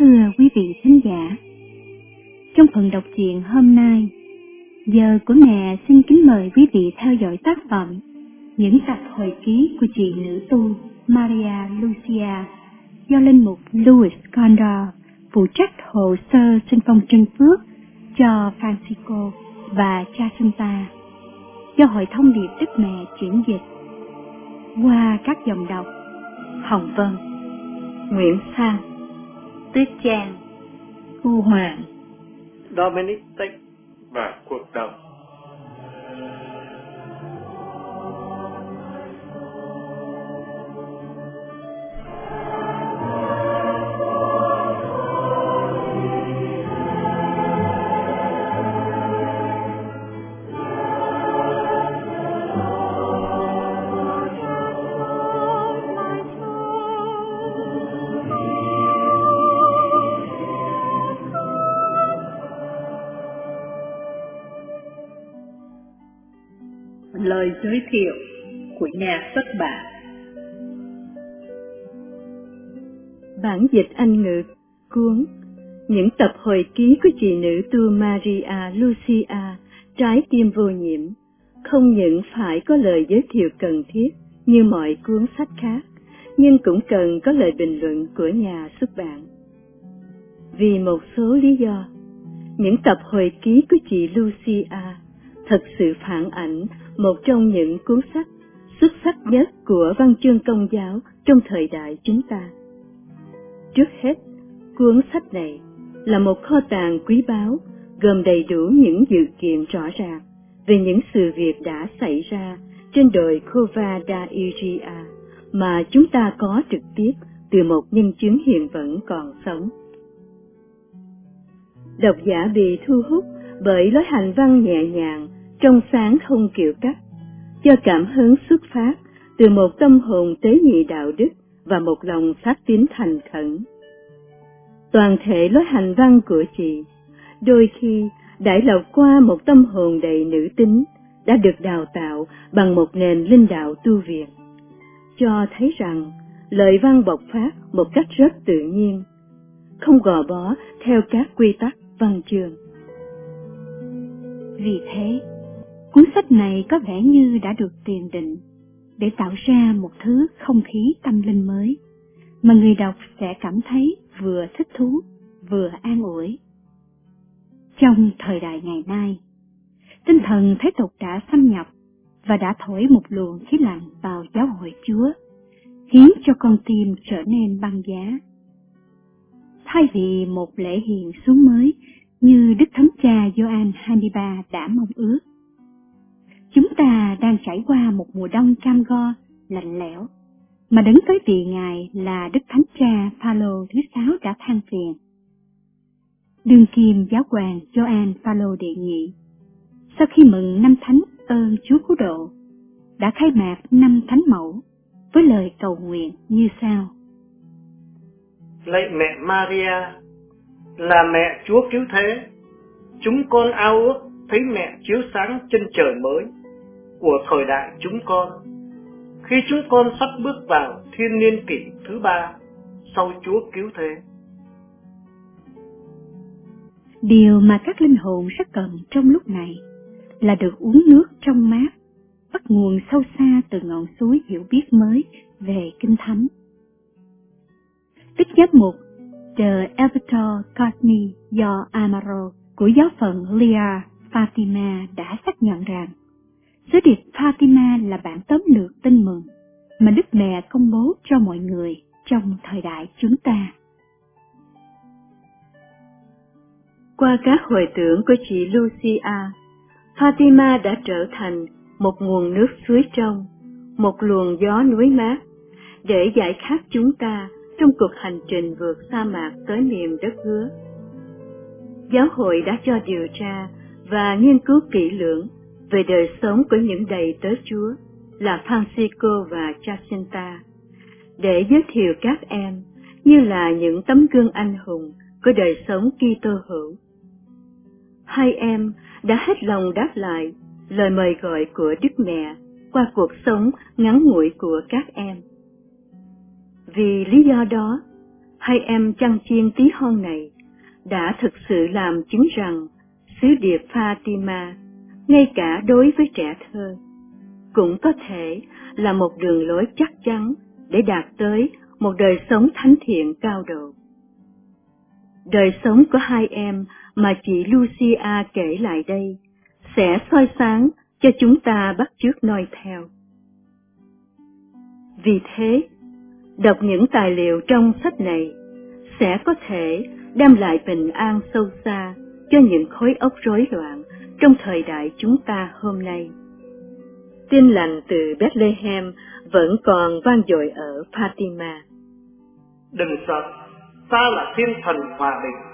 thưa quý vị thính giả, trong phần đọc truyện hôm nay, giờ của mẹ xin kính mời quý vị theo dõi tác phẩm Những tập hồi ký của chị nữ tu Maria Lucia do linh mục Louis Condor phụ trách hồ sơ xin phong trân phước cho Francisco và Jacinta do Hội Thông điệp Đức Mẹ chuyển dịch qua các dòng đọc Hồng Vân, Nguyễn Sang, Tuyết Trang, Thu Hoàng, Dominic Tích và cuộc đời. Lời giới thiệu của nhà xuất bản. Bản dịch Anh ngữ cuốn Những tập hồi ký của chị nữ tu Maria Lucia trái tim vô nhiễm không những phải có lời giới thiệu cần thiết như mọi cuốn sách khác, nhưng cũng cần có lời bình luận của nhà xuất bản. Vì một số lý do, những tập hồi ký của chị Lucia thật sự phản ảnh một trong những cuốn sách xuất sắc nhất của văn chương Công giáo trong thời đại chúng ta. Trước hết, cuốn sách này là một kho tàng quý báu gồm đầy đủ những dữ kiện rõ ràng về những sự việc đã xảy ra trên đồi Cova da Iria mà chúng ta có trực tiếp từ một nhân chứng hiện vẫn còn sống. Độc giả bị thu hút bởi lối hành văn nhẹ nhàng, trong sáng không kiểu cách, do cảm hứng xuất phát từ một tâm hồn tế nhị đạo đức và một lòng xác tín thành khẩn. Toàn thể lối hành văn của chị đôi khi đãi lọc qua một tâm hồn đầy nữ tính đã được đào tạo bằng một nền linh đạo tu Việt, cho thấy rằng lời văn bộc phát một cách rất tự nhiên, không gò bó theo các quy tắc văn chương. Vì thế, cuốn sách này có vẻ như đã được tiền định để tạo ra một thứ không khí tâm linh mới mà người đọc sẽ cảm thấy vừa thích thú vừa an ủi. Trong thời đại ngày nay, tinh thần thế tục đã xâm nhập và đã thổi một luồng khí lạnh vào giáo hội Chúa, khiến cho con tim trở nên băng giá. Thay vì một lễ hiền xuống mới như Đức Thánh Cha Gioan 23 đã mong ước, chúng ta đang trải qua một mùa đông cam go, lạnh lẽo, mà đấng tới vị Ngài là Đức Thánh Cha Phaolô thứ 6 đã than phiền. Đương kim giáo hoàng Gioan Phaolô đề nghị, sau khi mừng năm thánh ơn Chúa Cứu Độ, đã khai mạc năm thánh mẫu với lời cầu nguyện như sau: Lạy mẹ Maria, là mẹ Chúa cứu thế, chúng con ao ước thấy mẹ chiếu sáng chân trời mới của thời đại chúng con, khi chúng con sắp bước vào thiên niên kỷ thứ 3 sau Chúa cứu thế. Điều mà các linh hồn rất cần trong lúc này là được uống nước trong mát, bắt nguồn sâu xa từ ngọn suối hiểu biết mới về Kinh Thánh. Tích giáp mục The Alberto Courtney do Amaro của giáo phận Lia Fatima đã xác nhận rằng sứ điệp Fatima là bản tóm lược tin mừng mà Đức Mẹ công bố cho mọi người trong thời đại chúng ta. Qua các hồi tưởng của chị Lucia, Fatima đã trở thành một nguồn nước suối trong, một luồng gió núi mát, để giải khát chúng ta trong cuộc hành trình vượt sa mạc tới miền đất hứa. Giáo hội đã cho điều tra và nghiên cứu kỹ lưỡng về đời sống của những đầy tớ Chúa là Francisco và Jacinta, để giới thiệu các em như là những tấm gương anh hùng của đời sống Kitô hữu. Hai em đã hết lòng đáp lại lời mời gọi của Đức Mẹ qua cuộc sống ngắn ngủi của các em. Vì lý do đó, Hai em chăn chiên tí hon này đã thực sự làm chứng rằng sứ điệp Fatima, ngay cả đối với trẻ thơ, cũng có thể là một đường lối chắc chắn để đạt tới một đời sống thánh thiện cao độ. Đời sống của hai em mà chị Lucia kể lại đây sẽ soi sáng cho chúng ta bắt chước noi theo. Vì thế, đọc những tài liệu trong sách này sẽ có thể đem lại bình an sâu xa cho những khối óc rối loạn trong thời đại chúng ta hôm nay. Tin lành từ Bethlehem vẫn còn vang dội ở Fatima. Đừng sợ, ta là thiên thần hòa bình.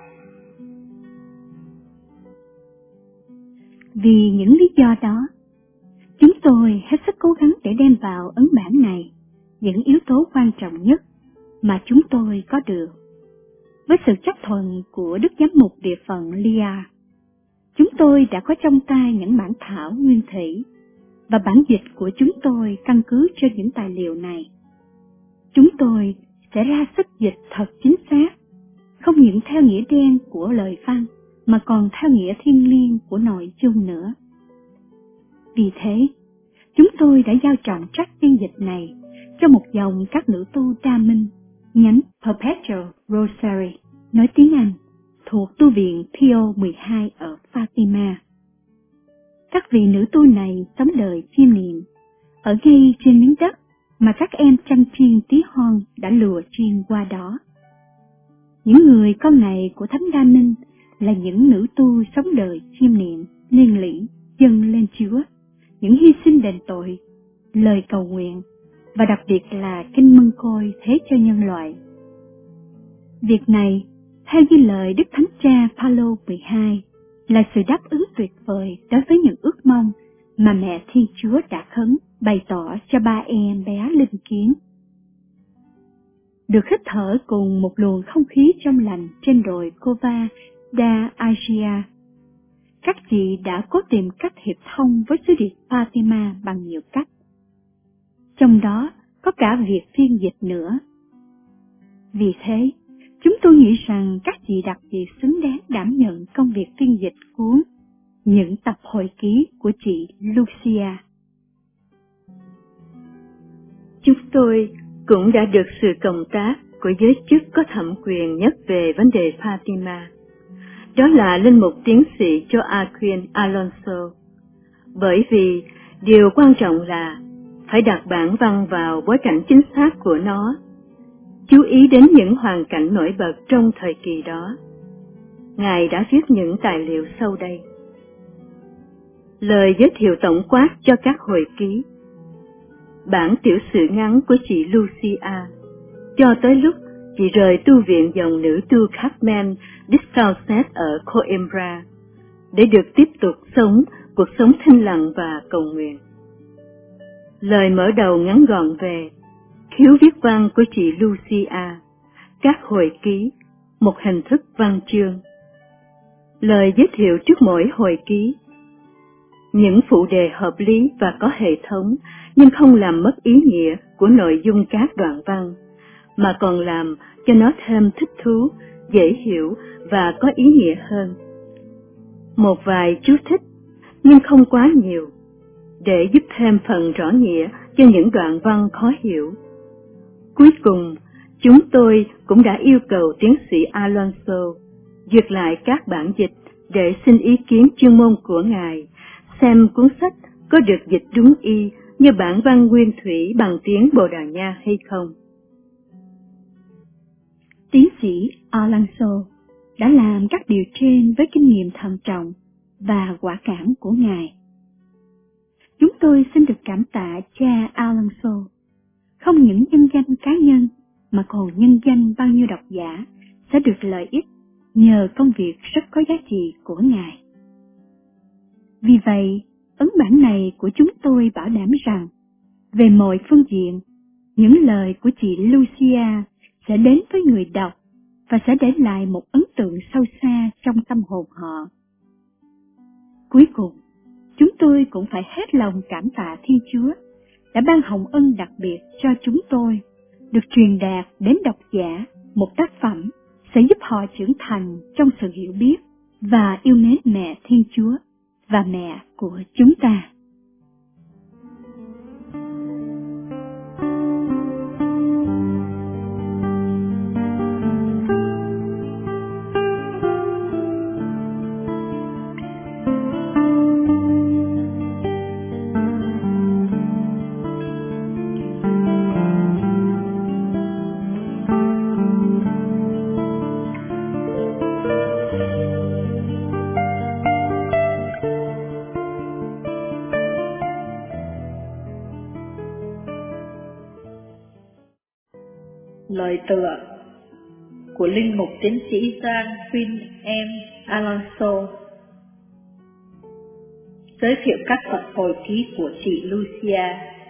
Vì những lý do đó, chúng tôi hết sức cố gắng để đem vào ấn bản này những yếu tố quan trọng nhất mà chúng tôi có được. Với sự chấp thuận của Đức Giám mục địa phận Lia, chúng tôi đã có trong tay những bản thảo nguyên thủy, và bản dịch của chúng tôi căn cứ trên những tài liệu này. Chúng tôi sẽ ra sức dịch thật chính xác, không những theo nghĩa đen của lời văn, mà còn theo nghĩa thiêng liêng của nội dung nữa. Vì thế, chúng tôi đã giao trọng trách phiên dịch này cho một dòng các nữ tu đa minh, nhánh Perpetual Rosary, nói tiếng Anh, thuộc tu viện Pio 12 ở Fatima. Các vị nữ tu này sống đời chiêm niệm, ở ngay trên miếng đất mà các em chăn chiên tí hon đã lùa chiên qua đó. Những người con này của Thánh Đa Minh là những nữ tu sống đời chiêm niệm, liên lỉ, dâng lên Chúa, những hy sinh đền tội, lời cầu nguyện, và đặc biệt là kinh mân côi thế cho nhân loại. Việc này, theo như lời Đức Thánh Cha Phaolô 12, là sự đáp ứng tuyệt vời đối với những ước mong mà mẹ Thiên Chúa đã khấn bày tỏ cho ba em bé linh kiến. Được hít thở cùng một luồng không khí trong lành trên đồi Cova da Agia, các chị đã cố tìm cách hiệp thông với sứ điệp Fatima bằng nhiều cách. Trong đó có cả việc phiên dịch nữa. Vì thế, chúng tôi nghĩ rằng các chị đặc biệt xứng đáng đảm nhận công việc phiên dịch cuốn Những tập hồi ký của chị Lucia. Chúng tôi cũng đã được sự cộng tác của giới chức có thẩm quyền nhất về vấn đề Fatima. Đó là linh mục tiến sĩ Joaquin Alonso. Bởi vì điều quan trọng là phải đặt bản văn vào bối cảnh chính xác của nó, chú ý đến những hoàn cảnh nổi bật trong thời kỳ đó. Ngài đã viết những tài liệu sau đây. Lời giới thiệu tổng quát cho các hồi ký. Bản tiểu sử ngắn của chị Lucia, cho tới lúc chị rời tu viện dòng nữ tu Carmen Descalzes ở Coimbra, để được tiếp tục sống cuộc sống thinh lặng và cầu nguyện. Lời mở đầu ngắn gọn về khiếu viết văn của chị Lucia, các hồi ký, một hình thức văn chương. Lời giới thiệu trước mỗi hồi ký. Những phụ đề hợp lý và có hệ thống, nhưng không làm mất ý nghĩa của nội dung các đoạn văn, mà còn làm cho nó thêm thích thú, dễ hiểu và có ý nghĩa hơn. Một vài chú thích, nhưng không quá nhiều, để giúp thêm phần rõ nghĩa cho những đoạn văn khó hiểu. Cuối cùng, chúng tôi cũng đã yêu cầu tiến sĩ Alonso duyệt lại các bản dịch để xin ý kiến chuyên môn của Ngài, xem cuốn sách có được dịch đúng y như bản văn nguyên thủy bằng tiếng Bồ Đào Nha hay không. Tiến sĩ Alonso đã làm các điều trên với kinh nghiệm thận trọng và quả cảm của Ngài. Chúng tôi xin được cảm tạ cha Alonso, không những nhân danh cá nhân mà còn nhân danh bao nhiêu độc giả sẽ được lợi ích nhờ công việc rất có giá trị của Ngài. Vì vậy, ấn bản này của chúng tôi bảo đảm rằng, về mọi phương diện, những lời của chị Lucia sẽ đến với người đọc và sẽ để lại một ấn tượng sâu xa trong tâm hồn họ. Cuối cùng, chúng tôi cũng phải hết lòng cảm tạ Thiên Chúa đã ban hồng ân đặc biệt cho chúng tôi, được truyền đạt đến độc giả một tác phẩm sẽ giúp họ trưởng thành trong sự hiểu biết và yêu mến mẹ Thiên Chúa và mẹ của chúng ta. Lời tựa của linh mục tiến sĩ Jean Phil M. Alonso, giới thiệu các tập hồi ký của chị Lucia.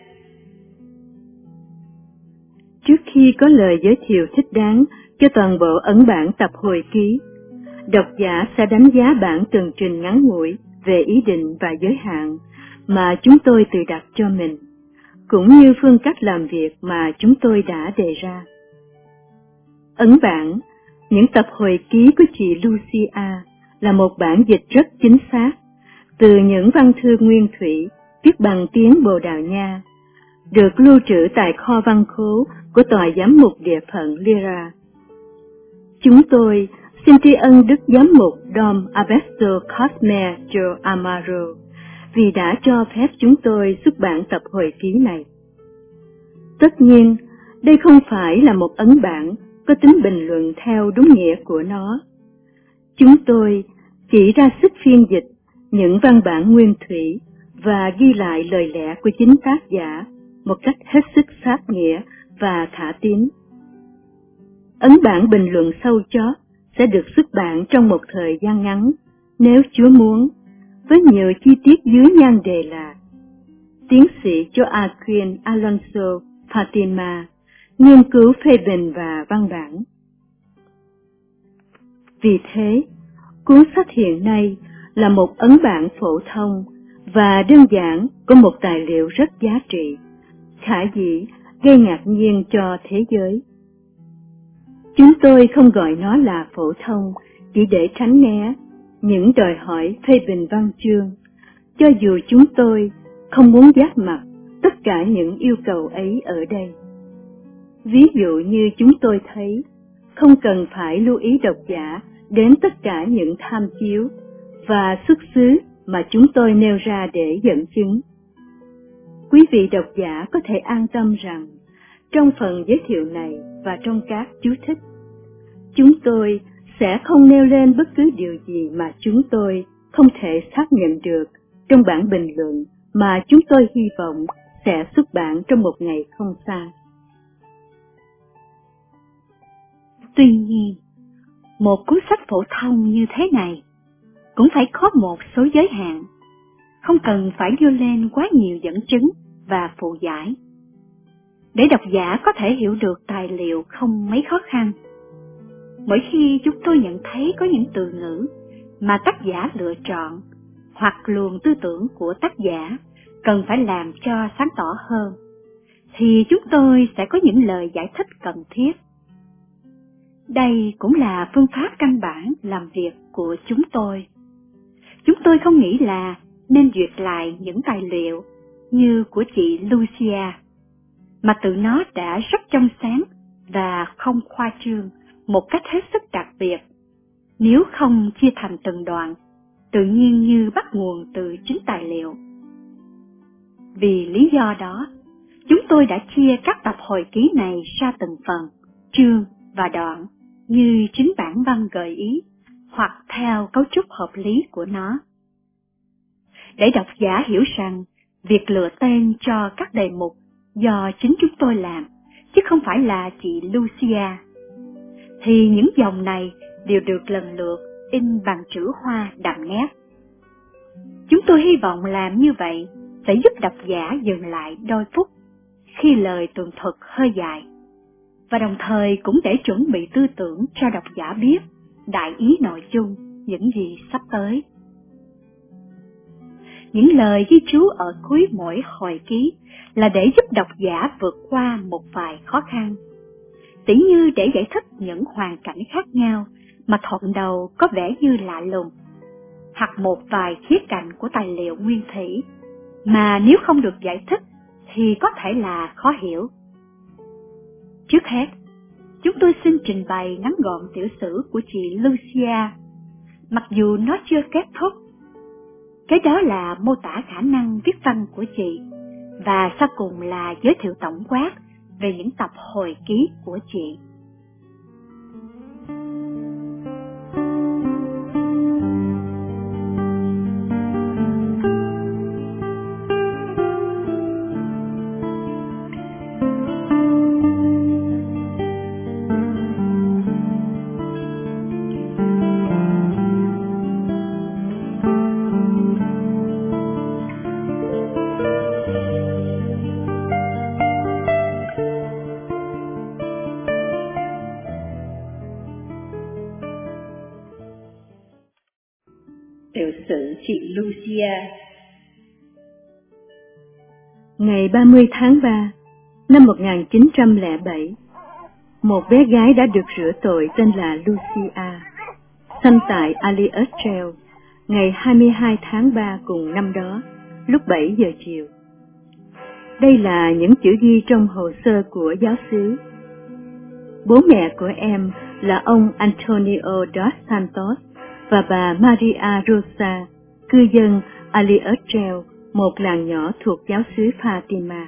Trước khi có lời giới thiệu thích đáng cho toàn bộ ấn bản tập hồi ký, độc giả sẽ đánh giá bản tường trình ngắn ngủi về ý định và giới hạn mà chúng tôi tự đặt cho mình, cũng như phương cách làm việc mà chúng tôi đã đề ra. Ấn bản, những tập hồi ký của chị Lucia là một bản dịch rất chính xác từ những văn thư nguyên thủy viết bằng tiếng Bồ Đào Nha, được lưu trữ tại kho văn khố của Tòa Giám mục Địa phận Lyra. Chúng tôi xin tri ân Đức Giám mục Dom Alberto Cosme Joe Amaro vì đã cho phép chúng tôi xuất bản tập hồi ký này. Tất nhiên, đây không phải là một ấn bản có tính bình luận theo đúng nghĩa của nó. Chúng tôi chỉ ra sức phiên dịch những văn bản nguyên thủy và ghi lại lời lẽ của chính tác giả một cách hết sức sát nghĩa và khả tín. Ấn bản bình luận sâu chót sẽ được xuất bản trong một thời gian ngắn, nếu Chúa muốn, với nhiều chi tiết dưới nhan đề là tiến sĩ Joaquin Alonso Fatima, nghiên cứu phê bình và văn bản. Vì thế, cuốn sách hiện nay là một ấn bản phổ thông và đơn giản của một tài liệu rất giá trị, khả dĩ gây ngạc nhiên cho thế giới. Chúng tôi không gọi nó là phổ thông chỉ để tránh né những đòi hỏi phê bình văn chương, cho dù chúng tôi không muốn giáp mặt tất cả những yêu cầu ấy ở đây. Ví dụ như chúng tôi thấy, không cần phải lưu ý độc giả đến tất cả những tham chiếu và xuất xứ mà chúng tôi nêu ra để dẫn chứng. Quý vị độc giả có thể an tâm rằng, trong phần giới thiệu này và trong các chú thích, chúng tôi sẽ không nêu lên bất cứ điều gì mà chúng tôi không thể xác nhận được trong bản bình luận mà chúng tôi hy vọng sẽ xuất bản trong một ngày không xa. Tuy nhiên, một cuốn sách phổ thông như thế này cũng phải có một số giới hạn, không cần phải đưa lên quá nhiều dẫn chứng và phụ giải. Để độc giả có thể hiểu được tài liệu không mấy khó khăn, mỗi khi chúng tôi nhận thấy có những từ ngữ mà tác giả lựa chọn hoặc luồng tư tưởng của tác giả cần phải làm cho sáng tỏ hơn, thì chúng tôi sẽ có những lời giải thích cần thiết. Đây cũng là phương pháp căn bản làm việc của chúng tôi. Chúng tôi không nghĩ là nên duyệt lại những tài liệu như của chị Lucia, mà tự nó đã rất trong sáng và không khoa trương một cách hết sức đặc biệt, nếu không chia thành từng đoạn, tự nhiên như bắt nguồn từ chính tài liệu. Vì lý do đó, chúng tôi đã chia các tập hồi ký này ra từng phần, chương và đoạn, như chính bản văn gợi ý, hoặc theo cấu trúc hợp lý của nó. Để độc giả hiểu rằng, việc lựa tên cho các đề mục do chính chúng tôi làm, chứ không phải là chị Lucia, thì những dòng này đều được lần lượt in bằng chữ hoa đậm nét. Chúng tôi hy vọng làm như vậy sẽ giúp độc giả dừng lại đôi phút khi lời tường thuật hơi dài, và đồng thời cũng để chuẩn bị tư tưởng cho độc giả biết đại ý nội dung những gì sắp tới. Những lời ghi chú ở cuối mỗi hồi ký là để giúp độc giả vượt qua một vài khó khăn. tỉ như để giải thích những hoàn cảnh khác nhau mà thoạt đầu có vẻ như lạ lùng, hoặc một vài khía cạnh của tài liệu nguyên thủy mà nếu không được giải thích thì có thể là khó hiểu. Trước hết, chúng tôi xin trình bày ngắn gọn tiểu sử của chị Lucia, mặc dù nó chưa kết thúc. Cái đó là mô tả khả năng viết văn của chị, và sau cùng là giới thiệu tổng quát về những tập hồi ký của chị. Tiểu sử chị Lucia. Ngày 30 tháng 3 năm 1907, một bé gái đã được rửa tội tên là Lucia, sinh tại Aliottel ngày 22 tháng 3 cùng năm đó, lúc 7 giờ chiều. Đây là những chữ ghi trong hồ sơ của giáo xứ. Bố mẹ của em là ông Antonio dos Santos và bà Maria Rosa, cư dân Aliottel, một làng nhỏ thuộc giáo xứ Fatima.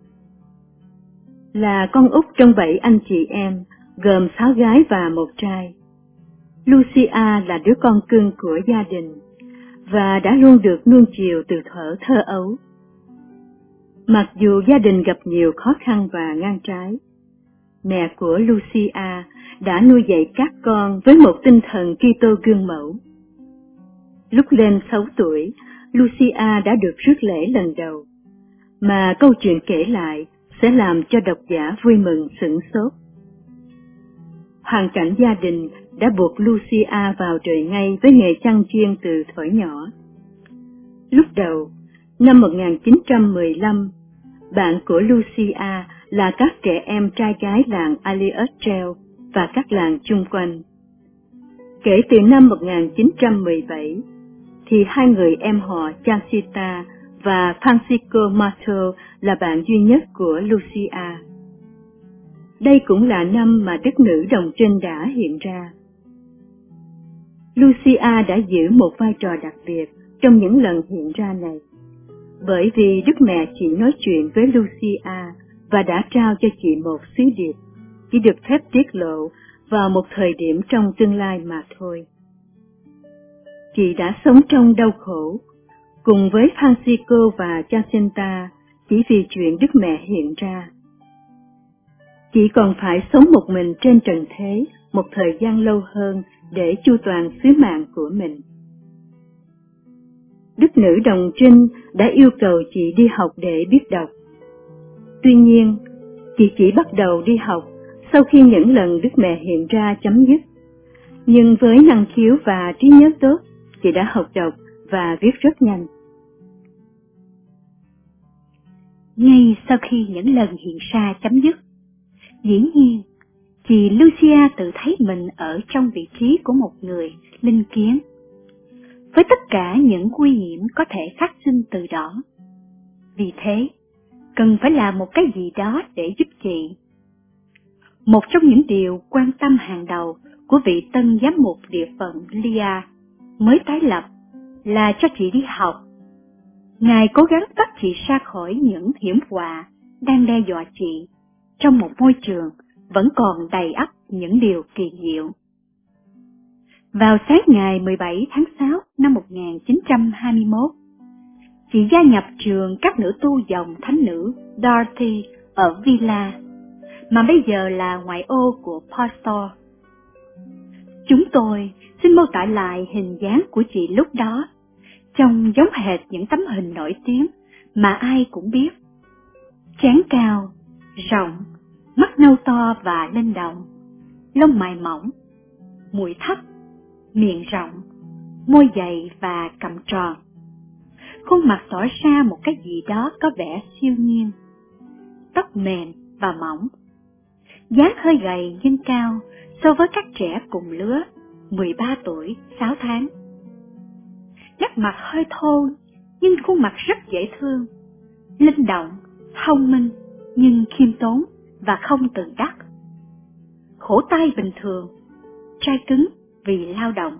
Là con út trong 7 anh chị em, gồm 6 gái và 1 trai. Lucia là đứa con cưng của gia đình và đã luôn được nuông chiều từ thuở thơ ấu. Mặc dù gia đình gặp nhiều khó khăn và ngang trái, mẹ của Lucia đã nuôi dạy các con với một tinh thần Kitô gương mẫu. Lúc lên 6 tuổi, Lucia đã được rước lễ lần đầu, mà câu chuyện kể lại sẽ làm cho độc giả vui mừng sửng sốt. Hoàn cảnh gia đình đã buộc Lucia vào đời ngay với nghề chăn chiên từ thuở nhỏ. Lúc đầu, năm 1915, bạn của Lucia là các trẻ em trai gái làng Aliottel và các làng chung quanh. Kể từ năm 1917, thì 2 người em họ Jacinta và Francisco Mato là bạn duy nhất của Lucia. Đây cũng là năm mà Đức Nữ Đồng Trinh đã hiện ra. Lucia đã giữ một vai trò đặc biệt trong những lần hiện ra này, bởi vì Đức Mẹ chỉ nói chuyện với Lucia và đã trao cho chị một sứ điệp, chỉ được phép tiết lộ vào một thời điểm trong tương lai mà thôi. Chị đã sống trong đau khổ, cùng với Francisco và Jacinta chỉ vì chuyện Đức Mẹ hiện ra. Chị còn phải sống một mình trên trần thế một thời gian lâu hơn để chu toàn sứ mạng của mình. Đức Nữ Đồng Trinh đã yêu cầu chị đi học để biết đọc. Tuy nhiên, chị chỉ bắt đầu đi học sau khi những lần Đức Mẹ hiện ra chấm dứt. Nhưng với năng khiếu và trí nhớ tốt, chị đã học đọc và viết rất nhanh. Ngay sau khi những lần hiện ra chấm dứt, dĩ nhiên, chị Lucia tự thấy mình ở trong vị trí của một người linh kiến, với tất cả những nguy hiểm có thể phát sinh từ đó. Vì thế, cần phải làm một cái gì đó để giúp chị. Một trong những điều quan tâm hàng đầu của vị tân giám mục địa phận Lia mới tái lập là cho chị đi học. Ngài cố gắng tách chị ra khỏi những hiểm họa đang đe dọa chị trong một môi trường vẫn còn đầy ắp những điều kỳ diệu. Vào sáng ngày 17 tháng 6 năm 1921, chị gia nhập trường các nữ tu dòng thánh nữ Dorothy ở Villa, mà bây giờ là ngoại ô của Pastor. Chúng tôi xin mô tả lại hình dáng của chị lúc đó, trông giống hệt những tấm hình nổi tiếng mà ai cũng biết. Trán cao, rộng, mắt nâu to và linh động, lông mày mỏng, mũi thấp, miệng rộng, môi dày và cằm tròn. Khuôn mặt tỏ ra một cái gì đó có vẻ siêu nhiên. Tóc mềm và mỏng, dáng hơi gầy nhưng cao so với các trẻ cùng lứa, 13 tuổi, 6 tháng. Nét mặt hơi thô, nhưng khuôn mặt rất dễ thương, linh động, thông minh, nhưng khiêm tốn và không tự đắc. Khổ tay bình thường, trai cứng vì lao động.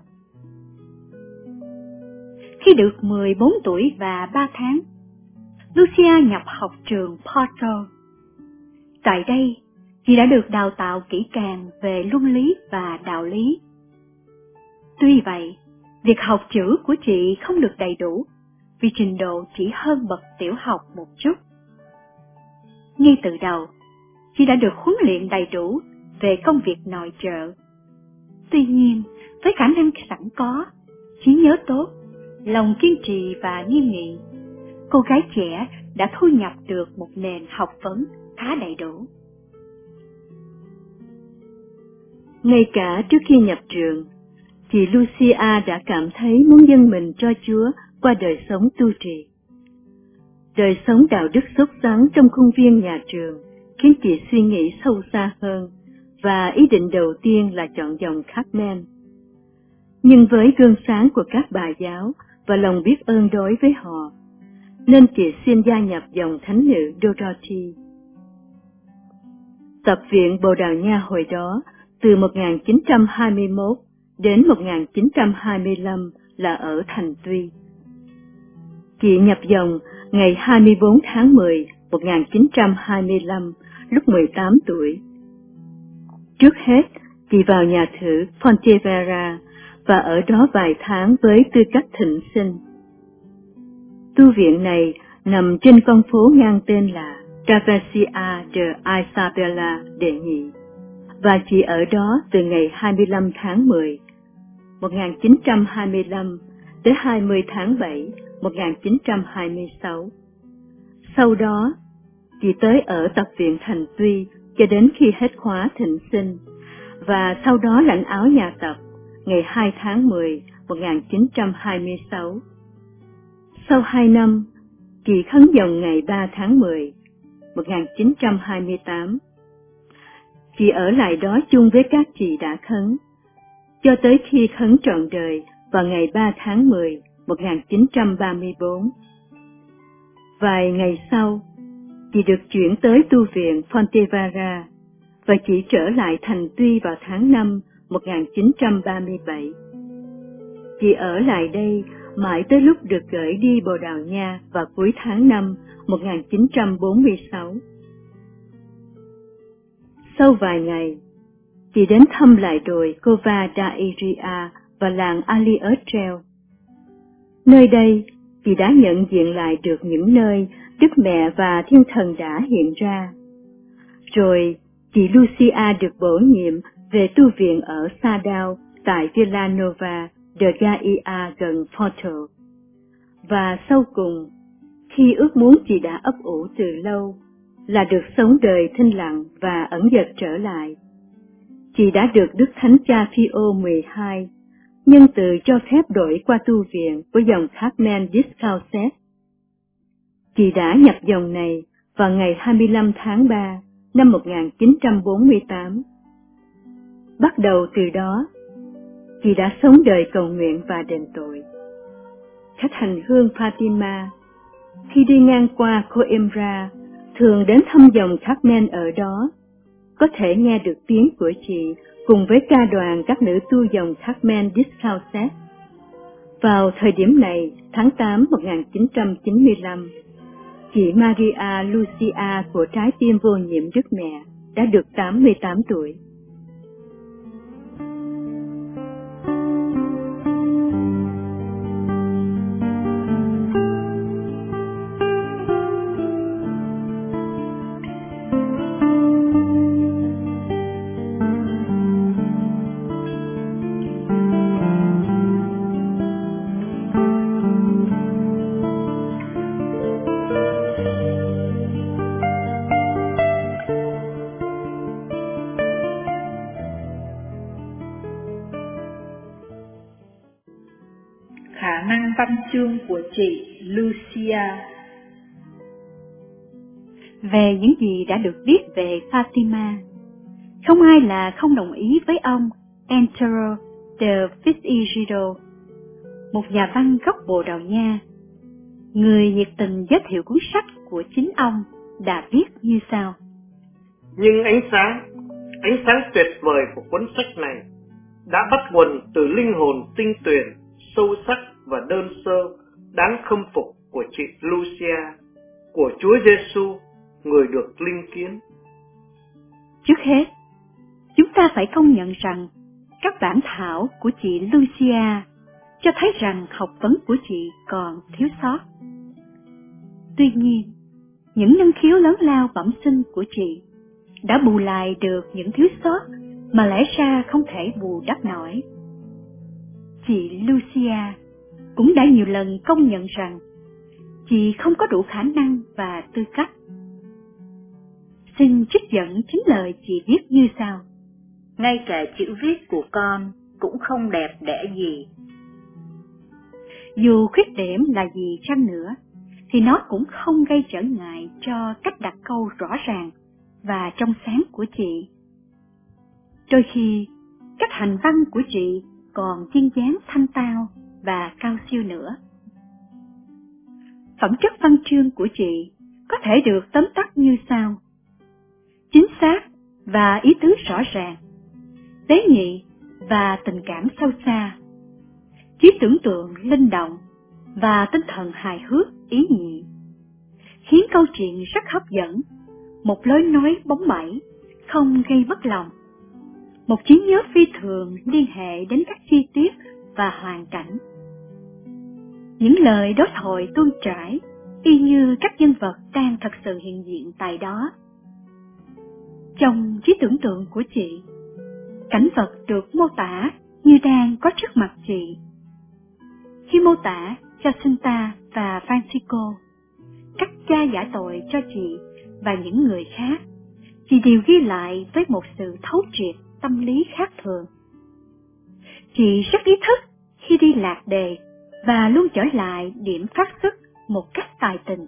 Khi được 14 tuổi và 3 tháng, Lucia nhập học trường Porto. Tại đây, chị đã được đào tạo kỹ càng về luân lý và đạo lý. Tuy vậy, việc học chữ của chị không được đầy đủ vì trình độ chỉ hơn bậc tiểu học một chút. Ngay từ đầu, chị đã được huấn luyện đầy đủ về công việc nội trợ. Tuy nhiên, với khả năng sẵn có, trí nhớ tốt, lòng kiên trì và nghiêm nghị, cô gái trẻ đã thu nhập được một nền học vấn khá đầy đủ. Ngay cả trước khi nhập trường, chị Lucia đã cảm thấy muốn dâng mình cho Chúa qua đời sống tu trì. Đời sống đạo đức sốt sắng trong khuôn viên nhà trường khiến chị suy nghĩ sâu xa hơn, và ý định đầu tiên là chọn dòng Carmen. Nhưng với gương sáng của các bà giáo và lòng biết ơn đối với họ, nên chị xin gia nhập dòng thánh nữ Dorothy. Tập viện Bồ Đào Nha hồi đó, từ 1921 đến 1925 là ở Thành Tuy. Chị nhập dòng ngày 24 tháng 10, 1925, lúc 18 tuổi. Trước hết, chị vào nhà thử Pontevedra và ở đó vài tháng với tư cách thỉnh sinh. Tu viện này nằm trên con phố ngang tên là Travessia de Isabella đệ nhị, và chị ở đó từ ngày 25 tháng 10, 1925 tới 20 tháng 7, 1926. Sau đó, chị tới ở tập viện Thành Tuy cho đến khi hết khóa thỉnh sinh, và sau đó lãnh áo nhà tập ngày 2 tháng 10, 1926. Sau 2 năm, chị khấn dòng ngày 3 tháng 10, 1928. Chị ở lại đó chung với các chị đã khấn, cho tới khi khấn trọn đời vào ngày 3 tháng 10, 1934. Vài ngày sau, chị được chuyển tới tu viện Pontevedra và chị trở lại Thành Tuy vào tháng 5, 1937. Chị ở lại đây mãi tới lúc được gửi đi Bồ Đào Nha vào cuối tháng 5, 1946. Sau vài ngày, chị đến thăm lại đồi Cova da Iria và làng Aliustrel. Nơi đây, chị đã nhận diện lại được những nơi Đức Mẹ và Thiên Thần đã hiện ra. Rồi, chị Lucia được bổ nhiệm về tu viện ở Sadao tại Villanova de Gaia gần Porto. Và sau cùng, khi ước muốn chị đã ấp ủ từ lâu là được sống đời thinh lặng và ẩn dật trở lại, chị đã được Đức Thánh Cha Pio 12 nhân từ cho phép đổi qua tu viện của dòng Carmen Descalzes. Chị đã nhập dòng này vào ngày 25 tháng 3 năm 1948. Bắt đầu từ đó, chị đã sống đời cầu nguyện và đền tội. Khách hành hương Fatima, khi đi ngang qua Coimbra, thường đến thăm dòng Carmen ở đó, có thể nghe được tiếng của chị cùng với ca đoàn các nữ tu dòng Carmen Descalzes. Vào thời điểm này, tháng 8 1995, chị Maria Lucia của Trái tim vô nhiễm Đức Mẹ đã được 88 tuổi. Khả năng văn chương của chị Lucia. Về những gì đã được viết về Fatima, Không ai là không đồng ý với ông Antero de Fitzgerald, một nhà văn gốc Bồ Đào Nha. Người nhiệt tình giới thiệu cuốn sách của chính ông đã viết như sau: Nhưng ánh sáng tuyệt vời của cuốn sách này đã bắt nguồn từ linh hồn tinh tuyền, sâu sắc và đơn sơ, đáng khâm phục của chị Lucia, của Chúa Giêsu, người được linh kiến. Trước hết, chúng ta phải công nhận rằng các bản thảo của chị Lucia cho thấy rằng học vấn của chị còn thiếu sót. Tuy nhiên, những năng khiếu lớn lao bẩm sinh của chị đã bù lại được những thiếu sót mà lẽ ra không thể bù đắp nổi. Chị Lucia cũng đã nhiều lần công nhận rằng chị không có đủ khả năng và tư cách. Xin trích dẫn chính lời chị viết như sau: Ngay cả chữ viết của con cũng không đẹp đẽ gì. Dù khuyết điểm là gì chăng nữa, thì nó cũng không gây trở ngại cho cách đặt câu rõ ràng và trong sáng của chị. Đôi khi, cách hành văn của chị còn duyên dáng thanh tao và cao siêu nữa. Phẩm chất văn chương của chị có thể được tóm tắt như sau: chính xác và ý tứ rõ ràng, tế nhị và tình cảm sâu xa, trí tưởng tượng linh động và tinh thần hài hước ý nhị, khiến câu chuyện rất hấp dẫn, một lối nói bóng bẩy, không gây mất lòng, một trí nhớ phi thường liên hệ đến các chi tiết và hoàn cảnh. Những lời đối thoại tuôn trải, y như các nhân vật đang thật sự hiện diện tại đó. Trong trí tưởng tượng của chị, cảnh vật được mô tả như đang có trước mặt chị. Khi mô tả Jacinta và Francisco, các cha giải tội cho chị và những người khác, chị đều ghi lại với một sự thấu triệt tâm lý khác thường. Chị rất ý thức khi đi lạc đề và luôn trở lại điểm phát xuất một cách tài tình.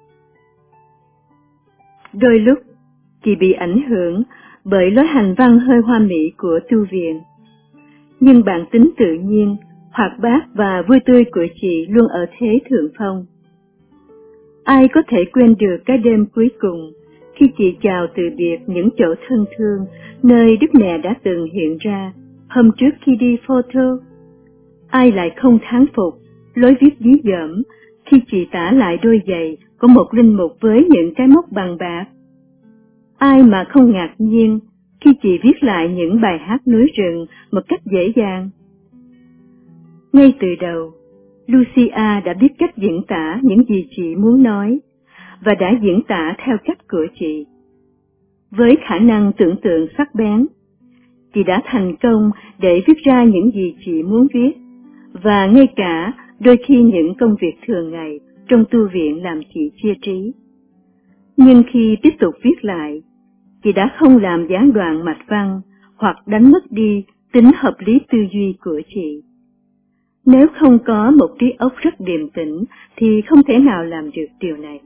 Đôi lúc, chị bị ảnh hưởng bởi lối hành văn hơi hoa mỹ của tu viện. Nhưng bản tính tự nhiên, hoạt bát và vui tươi của chị luôn ở thế thượng phong. Ai có thể quên được cái đêm cuối cùng, khi chị chào từ biệt những chỗ thân thương, nơi Đức Mẹ đã từng hiện ra, hôm trước khi đi photo. Ai lại không thán phục lối viết dí dỏm khi chị tả lại đôi giày của một linh mục với những cái móc bằng bạc. Ai mà không ngạc nhiên khi chị viết lại những bài hát núi rừng một cách dễ dàng. Ngay từ đầu, Lucia đã biết cách diễn tả những gì chị muốn nói, và đã diễn tả theo cách của chị. Với khả năng tưởng tượng sắc bén, chị đã thành công để viết ra những gì chị muốn viết, và ngay cả đôi khi những công việc thường ngày trong tu viện làm chị chia trí. Nhưng khi tiếp tục viết lại, chị đã không làm gián đoạn mạch văn hoặc đánh mất đi tính hợp lý tư duy của chị. Nếu không có một trí óc rất điềm tĩnh thì không thể nào làm được điều này.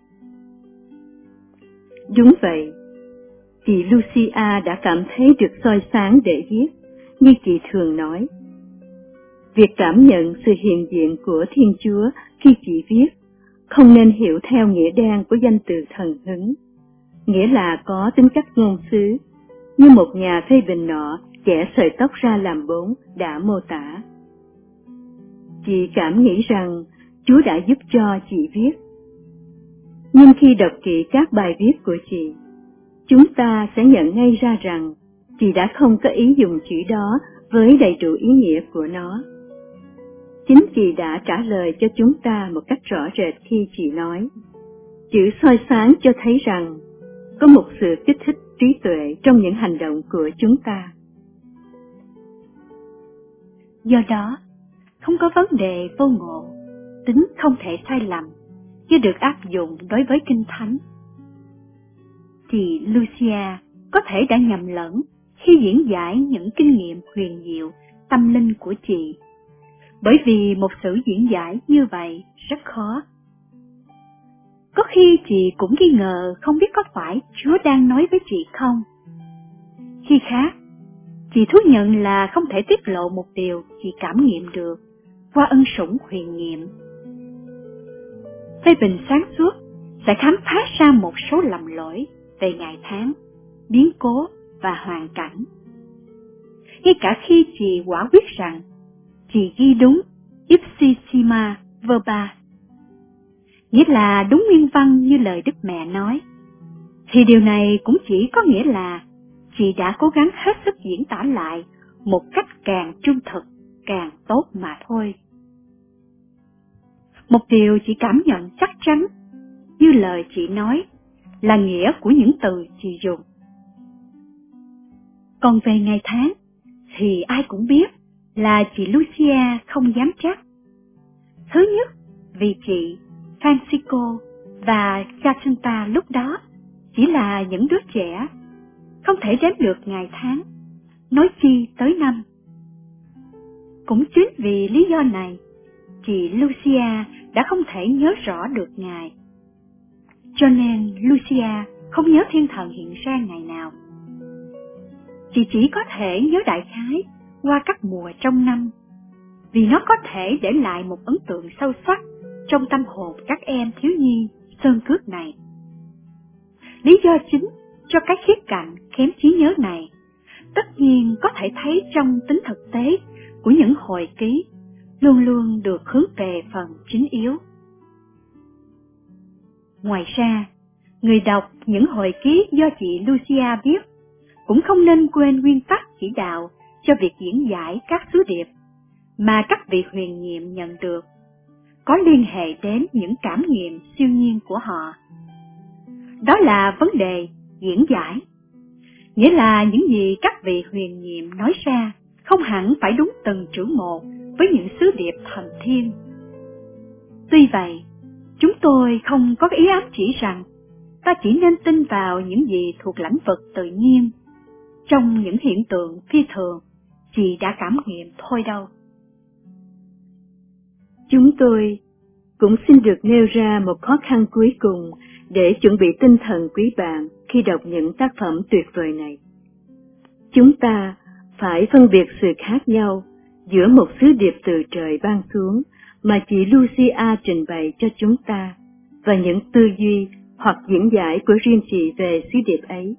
Đúng vậy, chị Lucia đã cảm thấy được soi sáng để viết, như chị thường nói. Việc cảm nhận sự hiện diện của Thiên Chúa khi chị viết không nên hiểu theo nghĩa đen của danh từ thần hứng, nghĩa là có tính cách ngôn sứ, như một nhà phê bình nọ chẻ sợi tóc ra làm 4 đã mô tả. Chị cảm nghĩ rằng Chúa đã giúp cho chị viết. Nhưng khi đọc kỹ các bài viết của chị, chúng ta sẽ nhận ngay ra rằng chị đã không có ý dùng chữ đó với đầy đủ ý nghĩa của nó. Chính chị đã trả lời cho chúng ta một cách rõ rệt khi chị nói, chữ soi sáng cho thấy rằng có một sự kích thích trí tuệ trong những hành động của chúng ta. Do đó, không có vấn đề vô ngộ, tính không thể sai lầm, như được áp dụng đối với Kinh Thánh. Chị Lucia có thể đã nhầm lẫn khi diễn giải những kinh nghiệm huyền diệu, tâm linh của chị, bởi vì một sự diễn giải như vậy rất khó. Có khi chị cũng nghi ngờ không biết có phải Chúa đang nói với chị không. Khi khác, chị thú nhận là không thể tiết lộ một điều chị cảm nghiệm được qua ân sủng huyền nhiệm. Phê bình sáng suốt sẽ khám phá ra một số lầm lỗi về ngày tháng, biến cố và hoàn cảnh. Ngay cả khi chị quả quyết rằng chị ghi đúng ipsissima verba, nghĩa là đúng nguyên văn như lời Đức Mẹ nói, thì điều này cũng chỉ có nghĩa là chị đã cố gắng hết sức diễn tả lại một cách càng trung thực, càng tốt mà thôi. Một điều chị cảm nhận chắc chắn, như lời chị nói, là nghĩa của những từ chị dùng. Còn về ngày tháng, thì ai cũng biết là chị Lucia không dám chắc. Thứ nhất, vì chị, Francisco và Jacinta lúc đó chỉ là những đứa trẻ, không thể đếm được ngày tháng, nói chi tới năm. Cũng chính vì lý do này, chị Lucia đã không thể nhớ rõ được ngày. Cho nên Lucia không nhớ thiên thần hiện ra ngày nào. Chị chỉ có thể nhớ đại khái qua các mùa trong năm, vì nó có thể để lại một ấn tượng sâu sắc trong tâm hồn các em thiếu nhi sơn cước này. Lý do chính cho cái khía cạnh kém trí nhớ này tất nhiên có thể thấy trong tính thực tế của những hồi ký luôn luôn được hướng về phần chính yếu. Ngoài ra, người đọc những hồi ký do chị Lucia viết cũng không nên quên nguyên tắc chỉ đạo cho việc diễn giải các sứ điệp mà các vị huyền nhiệm nhận được, có liên hệ đến những cảm nghiệm siêu nhiên của họ. Đó là vấn đề diễn giải, nghĩa là những gì các vị huyền nhiệm nói ra không hẳn phải đúng từng chữ một với những sứ điệp thần thiên. Tuy vậy, chúng tôi không có ý ám chỉ rằng ta chỉ nên tin vào những gì thuộc lãnh vực tự nhiên, trong những hiện tượng phi thường chị đã cảm nghiệm thôi đâu. Chúng tôi cũng xin được nêu ra một khó khăn cuối cùng để chuẩn bị tinh thần quý bạn khi đọc những tác phẩm tuyệt vời này. Chúng ta phải phân biệt sự khác nhau giữa một sứ điệp từ trời ban xuống mà chị Lucia trình bày cho chúng ta và những tư duy hoặc diễn giải của riêng chị về sứ điệp ấy.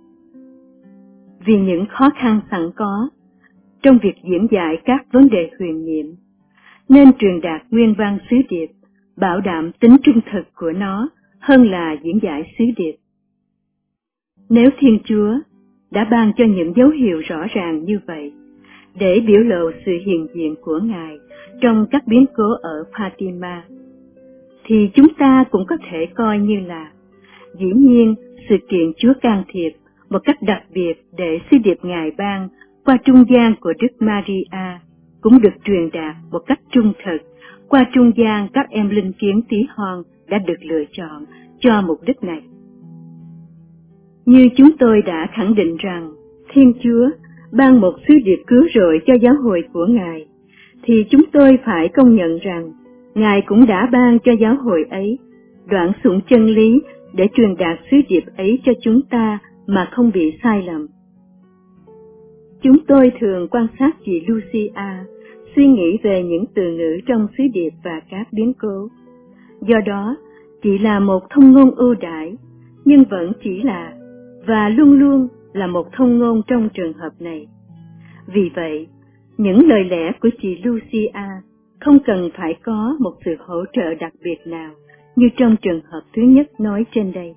Vì những khó khăn sẵn có trong việc diễn giải các vấn đề huyền nhiệm, nên truyền đạt nguyên văn sứ điệp, bảo đảm tính trung thực của nó hơn là diễn giải sứ điệp. Nếu Thiên Chúa đã ban cho những dấu hiệu rõ ràng như vậy, để biểu lộ sự hiện diện của Ngài trong các biến cố ở Fatima, thì chúng ta cũng có thể coi như là, dĩ nhiên, sự kiện Chúa can thiệp một cách đặc biệt để sứ điệp Ngài ban qua trung gian của Đức Maria cũng được truyền đạt một cách trung thực qua trung gian các em linh kiến tí hon đã được lựa chọn cho mục đích này. Như chúng tôi đã khẳng định rằng Thiên Chúa ban một sứ điệp cứu rỗi cho giáo hội của Ngài, thì chúng tôi phải công nhận rằng Ngài cũng đã ban cho giáo hội ấy đoạn sủng chân lý để truyền đạt sứ điệp ấy cho chúng ta mà không bị sai lầm. Chúng tôi thường quan sát chị Lucia, suy nghĩ về những từ ngữ trong sứ điệp và các biến cố. Do đó, chị là một thông ngôn ưu đãi, nhưng vẫn chỉ là và luôn luôn là một thông ngôn trong trường hợp này. Vì vậy, những lời lẽ của chị Lucia không cần phải có một sự hỗ trợ đặc biệt nào như trong trường hợp thứ nhất nói trên đây.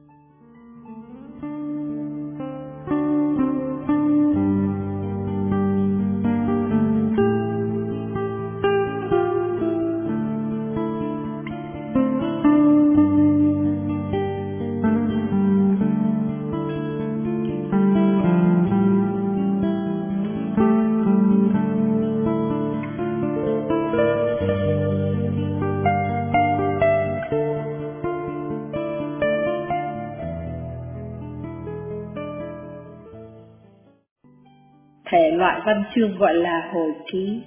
Thể loại văn chương gọi là hồi ký.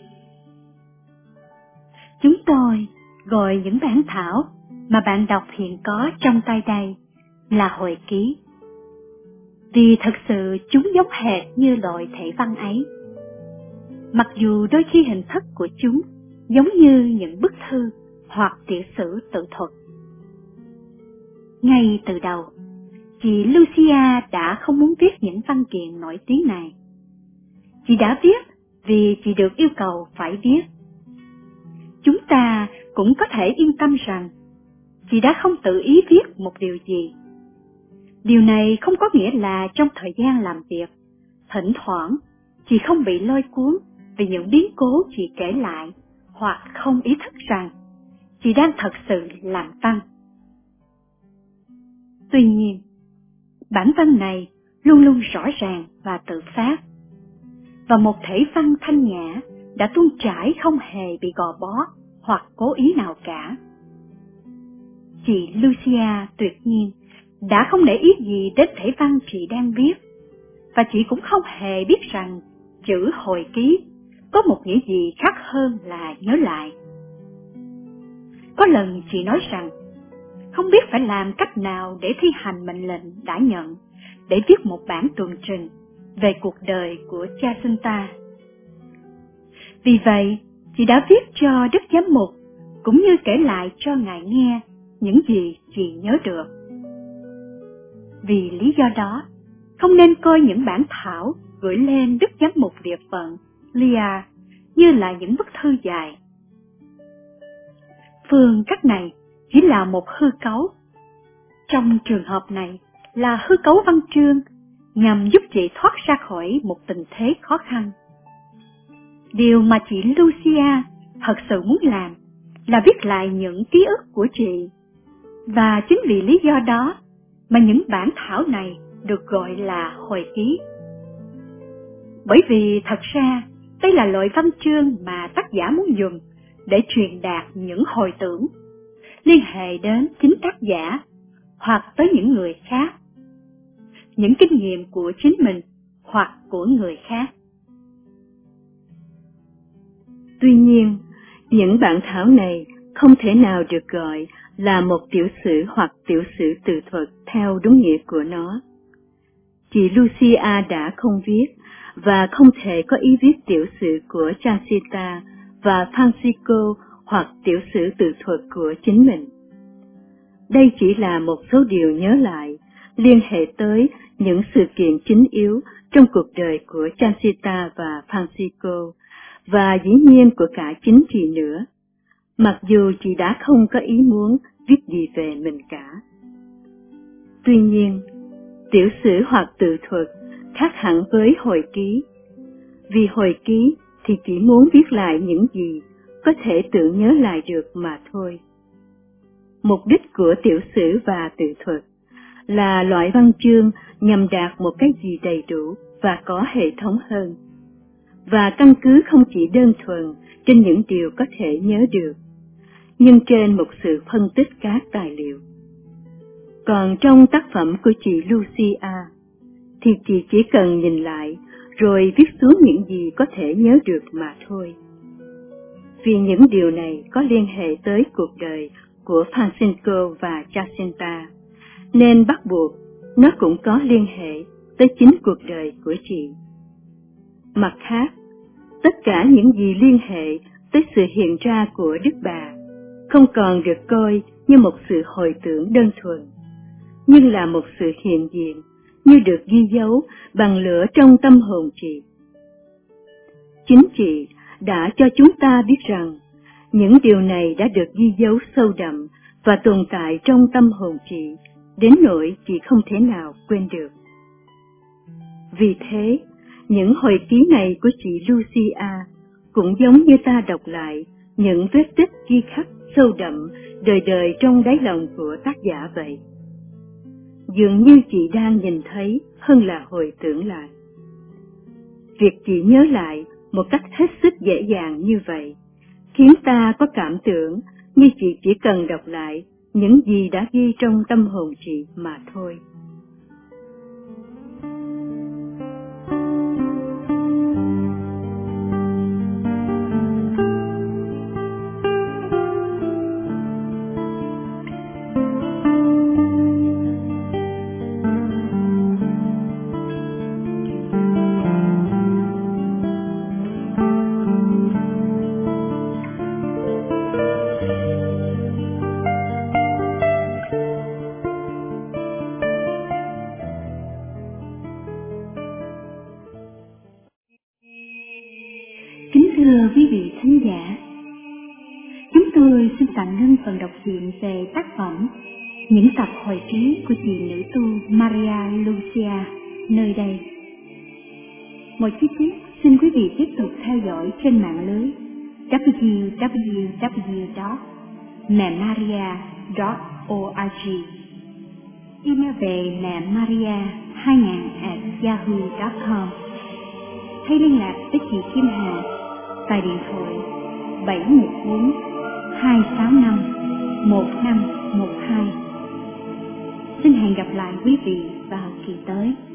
Chúng tôi gọi những bản thảo mà bạn đọc hiện có trong tay đây là hồi ký. vì thật sự chúng giống hệt như loại thể văn ấy. Mặc dù đôi khi hình thức của chúng giống như những bức thư hoặc tiểu sử tự thuật. Ngay từ đầu, chị Lucia đã không muốn viết những văn kiện nổi tiếng này. Chị đã viết vì chị được yêu cầu phải viết. Chúng ta cũng có thể yên tâm rằng chị đã không tự ý viết một điều gì. Điều này không có nghĩa là trong thời gian làm việc, thỉnh thoảng chị không bị lôi cuốn vì những biến cố chị kể lại hoặc không ý thức rằng chị đang thật sự làm văn. Tuy nhiên, bản văn này luôn luôn rõ ràng và tự phát, và một thể văn thanh nhã đã tuôn chảy không hề bị gò bó hoặc cố ý nào cả. Chị Lucia tuyệt nhiên đã không để ý gì đến thể văn chị đang viết, và chị cũng không hề biết rằng chữ hồi ký có một nghĩa gì khác hơn là nhớ lại. Có lần chị nói rằng không biết phải làm cách nào để thi hành mệnh lệnh đã nhận để viết một bản tường trình về cuộc đời của Jacinta. Vì vậy, chị đã viết cho Đức Giám mục cũng như kể lại cho Ngài nghe những gì chị nhớ được. Vì lý do đó, không nên coi những bản thảo gửi lên Đức Giám mục địa phận Lia như là những bức thư dài. Phương cách này chỉ là một hư cấu. Trong trường hợp này là hư cấu văn chương nhằm giúp chị thoát ra khỏi một tình thế khó khăn. Điều mà chị Lucia thật sự muốn làm là viết lại những ký ức của chị. Và chính vì lý do đó mà những bản thảo này được gọi là hồi ký. Bởi vì thật ra đây là loại văn chương mà tác giả muốn dùng để truyền đạt những hồi tưởng, liên hệ đến chính tác giả hoặc tới những người khác, những kinh nghiệm của chính mình hoặc của người khác. Tuy nhiên, những bản thảo này không thể nào được gọi là một tiểu sử hoặc tiểu sử tự thuật theo đúng nghĩa của nó. Chị Lucia đã không viết và không thể có ý viết tiểu sử của Jacinta và Francisco hoặc tiểu sử tự thuật của chính mình. Đây chỉ là một số điều nhớ lại, liên hệ tới những sự kiện chính yếu trong cuộc đời của Jacinta và Francisco, và dĩ nhiên của cả chính chị nữa, mặc dù chị đã không có ý muốn viết gì về mình cả. Tuy nhiên, tiểu sử hoặc tự thuật khác hẳn với hồi ký. Vì hồi ký thì chỉ muốn viết lại những gì có thể tự nhớ lại được mà thôi. Mục đích của tiểu sử và tự thuật là loại văn chương nhằm đạt một cái gì đầy đủ và có hệ thống hơn, và căn cứ không chỉ đơn thuần trên những điều có thể nhớ được, nhưng trên một sự phân tích các tài liệu. Còn trong tác phẩm của chị Lucia, thì chị chỉ cần nhìn lại rồi viết xuống những gì có thể nhớ được mà thôi. Vì những điều này có liên hệ tới cuộc đời của Francisco và Jacinta, nên bắt buộc nó cũng có liên hệ tới chính cuộc đời của chị. Mặt khác, tất cả những gì liên hệ tới sự hiện ra của Đức Bà không còn được coi như một sự hồi tưởng đơn thuần, nhưng là một sự hiện diện như được ghi dấu bằng lửa trong tâm hồn chị. Chính chị đã cho chúng ta biết rằng những điều này đã được ghi dấu sâu đậm và tồn tại trong tâm hồn chị, đến nỗi chị không thể nào quên được. Vì thế, những hồi ký này của chị Lucia cũng giống như ta đọc lại những vết tích ghi khắc sâu đậm đời đời trong đáy lòng của tác giả vậy. Dường như chị đang nhìn thấy hơn là hồi tưởng lại. Việc chị nhớ lại một cách hết sức dễ dàng như vậy khiến ta có cảm tưởng như chị chỉ cần đọc lại những gì đã ghi trong tâm hồn chị mà thôi. thưa quý vị thính giả, chúng tôi xin tạm ngưng phần đọc truyện về tác phẩm Những tập hồi ký của chị nữ tu Maria Lucia nơi đây. Mọi chi tiết xin quý vị tiếp tục theo dõi trên mạng lưới www.memaria.org, email về memaria2000@yahoo.com, hay liên lạc với chị Kim Hà tại điện thoại 714 265 1512. Xin hẹn gặp lại quý vị vào kỳ tới.